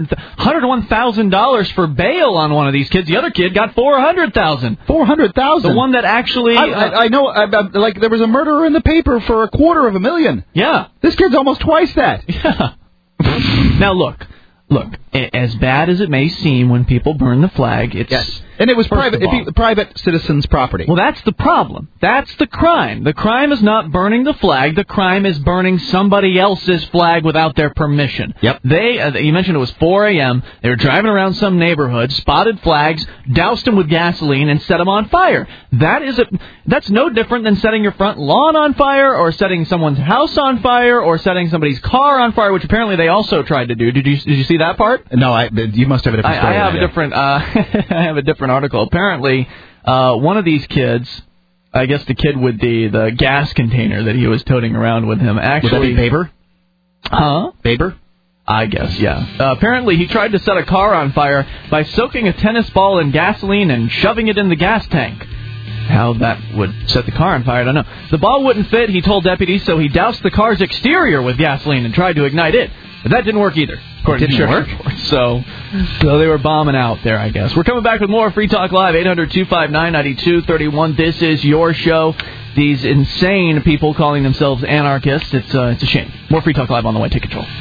$101,000 for bail on one of these kids. The other kid got $400,000. $400,000? The one that actually... I know, like, there was a murderer in the paper for $250,000. Yeah. This kid's almost twice that. Yeah. Now, look, as bad as it may seem when people burn the flag, it's... Yes. And it was private citizens' property. Well, that's the problem. That's the crime. The crime is not burning the flag. The crime is burning somebody else's flag without their permission. Yep. You mentioned it was 4 a.m. They were driving around some neighborhood, spotted flags, doused them with gasoline, and set them on fire. That's no different than setting your front lawn on fire, or setting someone's house on fire, or setting somebody's car on fire, which apparently they also tried to do. Did you see that part? No, you must have a different story. I have a different article. Apparently, one of these kids, I guess the kid with the gas container that he was toting around with him, actually... Would that be Baber? Huh? Baber? I guess, yeah. Apparently, he tried to set a car on fire by soaking a tennis ball in gasoline and shoving it in the gas tank. How that would set the car on fire, I don't know. The ball wouldn't fit, he told deputies, so he doused the car's exterior with gasoline and tried to ignite it. But that didn't work either, according to sheriff's report. So they were bombing out there, I guess. We're coming back with more Free Talk Live, 800-259-9231. This is your show. These insane people calling themselves anarchists. It's a shame. More Free Talk Live on the way. Take control.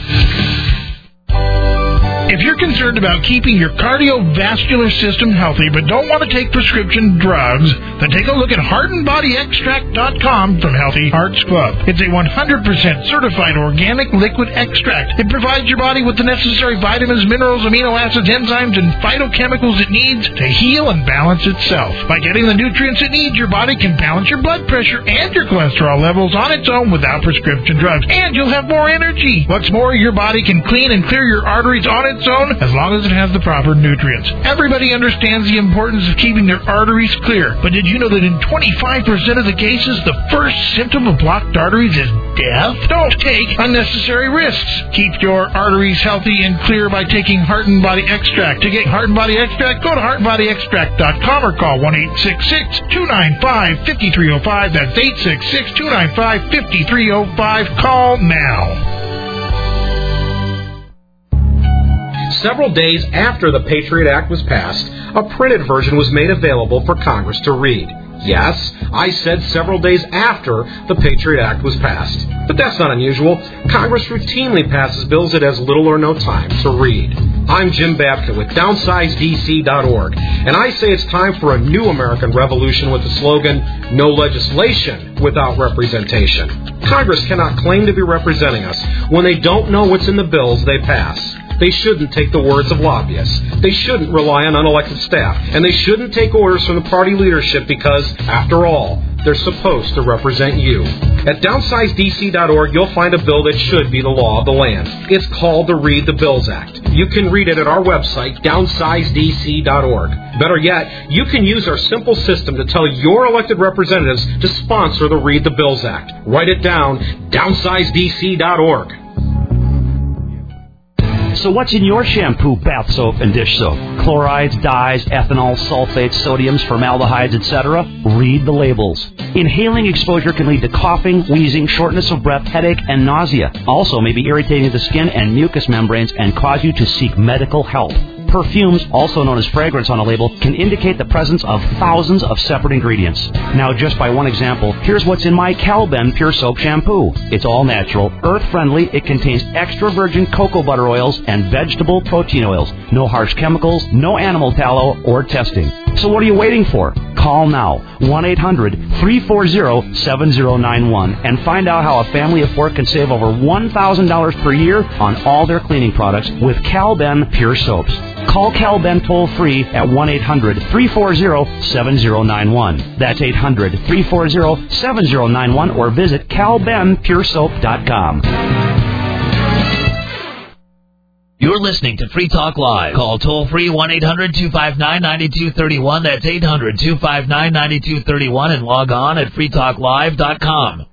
If you're concerned about keeping your cardiovascular system healthy but don't want to take prescription drugs, then take a look at HeartandBodyExtract.com from Healthy Hearts Club. It's a 100% certified organic liquid extract. It provides your body with the necessary vitamins, minerals, amino acids, enzymes, and phytochemicals it needs to heal and balance itself. By getting the nutrients it needs, your body can balance your blood pressure and your cholesterol levels on its own without prescription drugs. And you'll have more energy. What's more, your body can clean and clear your arteries on its own as long as it has the proper nutrients. Everybody understands the importance of keeping their arteries clear, but did you know that in 25% of the cases, the first symptom of blocked arteries is death? Don't take unnecessary risks. Keep your arteries healthy and clear by taking Heart and Body Extract. To get Heart and Body Extract, go to heartandbodyextract.com or call 1-866-295-5305. That's 866-295-5305. Call now. Several days after the Patriot Act was passed, a printed version was made available for Congress to read. Yes, I said several days after the Patriot Act was passed. But that's not unusual. Congress routinely passes bills that has little or no time to read. I'm Jim Babka with DownsizeDC.org, and I say it's time for a new American revolution with the slogan, no legislation without representation. Congress cannot claim to be representing us when they don't know what's in the bills they pass. They shouldn't take the words of lobbyists. They shouldn't rely on unelected staff. And they shouldn't take orders from the party leadership because, after all, they're supposed to represent you. At DownsizeDC.org, you'll find a bill that should be the law of the land. It's called the Read the Bills Act. You can read it at our website, DownsizeDC.org. Better yet, you can use our simple system to tell your elected representatives to sponsor the Read the Bills Act. Write it down, DownsizeDC.org. So what's in your shampoo, bath soap, and dish soap? Chlorides, dyes, ethanol, sulfates, sodiums, formaldehydes, etc.? Read the labels. Inhaling exposure can lead to coughing, wheezing, shortness of breath, headache, and nausea. Also may be irritating to the skin and mucous membranes and cause you to seek medical help. Perfumes, also known as fragrance on a label, can indicate the presence of thousands of separate ingredients. Now, just by one example, here's what's in my Calben Pure Soap Shampoo. It's all natural, earth-friendly, it contains extra virgin cocoa butter oils and vegetable protein oils. No harsh chemicals, no animal tallow, or testing. So what are you waiting for? Call now, 1-800-340-7091, and find out how a family of four can save over $1,000 per year on all their cleaning products with Calben Pure Soaps. Call Calben toll-free at 1-800-340-7091. That's 800-340-7091, or visit CalbenPureSoap.com. You're listening to Free Talk Live. Call toll-free 1-800-259-9231. That's 800-259-9231, and log on at freetalklive.com.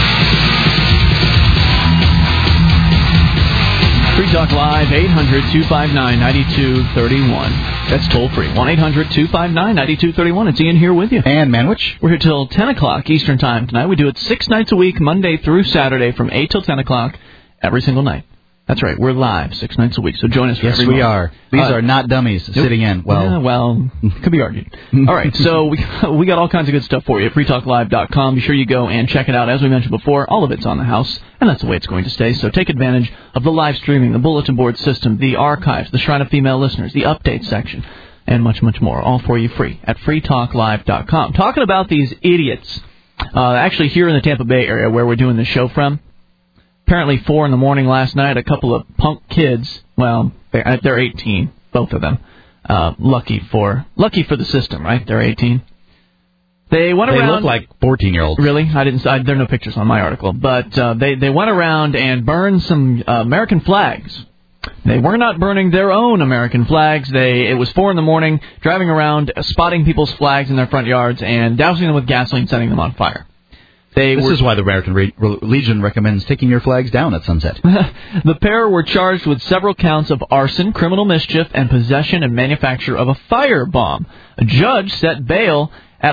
Free Talk Live, 800-259-9231. That's toll-free, 1-800-259-9231. It's Ian here with you. And Manwich. We're here till 10 o'clock Eastern Time tonight. We do it 6 nights a week, Monday through Saturday, from 8 till 10 o'clock every single night. That's right. We're live 6 nights a week, so join us for Yes, we are. These are not dummies sitting in. Well, could be argued. All right, so we got all kinds of good stuff for you at freetalklive.com. Be sure you go and check it out. As we mentioned before, all of it's on the house, and that's the way it's going to stay. So take advantage of the live streaming, the bulletin board system, the archives, the Shrine of Female Listeners, the update section, and much, much more, all for you free at freetalklive.com. Talking about these idiots, actually here in the Tampa Bay area where we're doing this show from, apparently 4 in the morning last night, a couple of punk kids, well, they're 18, both of them. Lucky for the system, right? They're 18. They went around. They look like 14-year-olds. Really? There are no pictures on my article, but they went around and burned some American flags. They were not burning their own American flags. It was 4 in the morning, driving around, spotting people's flags in their front yards and dousing them with gasoline, setting them on fire. This is why the American Legion recommends taking your flags down at sunset. The pair were charged with several counts of arson, criminal mischief, and possession and manufacture of a firebomb. A judge set bail at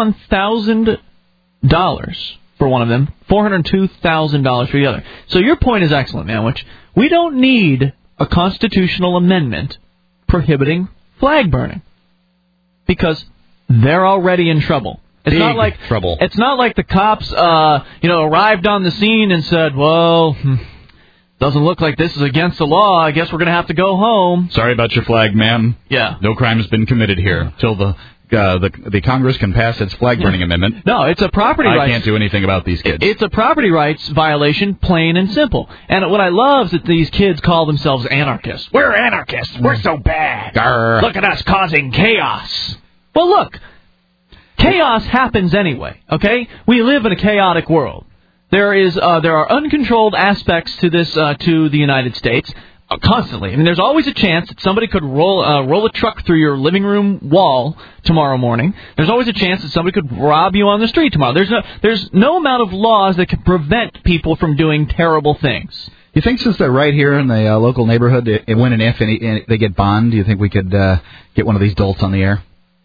$101,000 for one of them, $402,000 for the other. So your point is excellent, Manwich. We don't need a constitutional amendment prohibiting flag burning because they're already in trouble. It's not like trouble. It's not like the cops, arrived on the scene and said, "Well, doesn't look like this is against the law. I guess we're going to have to go home." Sorry about your flag, ma'am. Yeah. No crime has been committed here till the Congress can pass its flag burning amendment. No, it's a property rights. I can't do anything about these kids. It's a property rights violation, plain and simple. And what I love is that these kids call themselves anarchists. We're anarchists. We're so bad. Grr. Look at us causing chaos. Well, look. Chaos happens anyway, okay? We live in a chaotic world. There are uncontrolled aspects to this, to the United States, constantly. I mean, there's always a chance that somebody could roll a truck through your living room wall tomorrow morning. There's always a chance that somebody could rob you on the street tomorrow. There's no amount of laws that can prevent people from doing terrible things. You think since they're right here in the local neighborhood, when and if they get bond, do you think we could get one of these dolts on the air?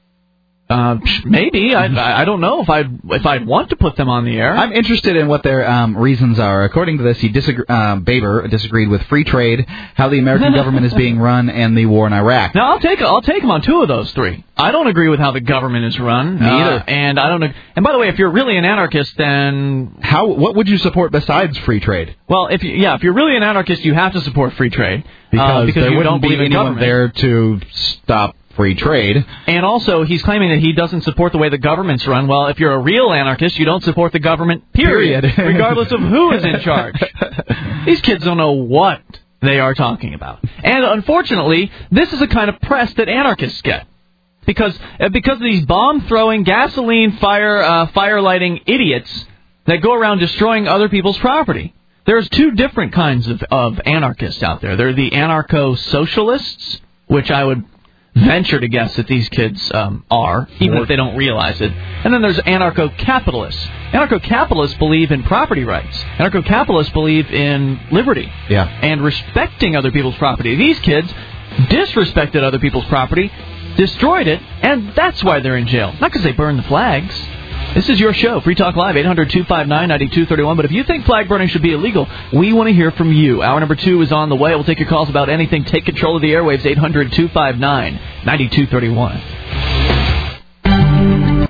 Maybe. I don't know if I'd want to put them on the air. I'm interested in what their reasons are. According to this, Baber disagreed with free trade, how the American government is being run, and the war in Iraq. Now I'll take him on two of those three. I don't agree with how the government is run. Me either. And I don't. And by the way, if you're really an anarchist, then what would you support besides free trade? Well, if you're really an anarchist, you have to support free trade because there you wouldn't don't believe be anyone government there to stop free trade. And also, he's claiming that he doesn't support the way the government's run. Well, if you're a real anarchist, you don't support the government, period. Regardless of who is in charge. These kids don't know what they are talking about. And unfortunately, this is the kind of press that anarchists get. Because of these bomb-throwing, gasoline fire-lighting idiots that go around destroying other people's property. There's two different kinds of anarchists out there. There are the anarcho-socialists, which I would venture to guess that these kids are, even if they don't realize it. And then there's anarcho-capitalists. Anarcho-capitalists believe in property rights. Anarcho-capitalists believe in liberty and respecting other people's property. These kids disrespected other people's property, destroyed it, and that's why they're in jail. Not because they burned the flags. This is your show, Free Talk Live, 800-259-9231. But if you think flag burning should be illegal, we want to hear from you. Hour number 2 is on the way. We'll take your calls about anything. Take control of the airwaves, 800-259-9231.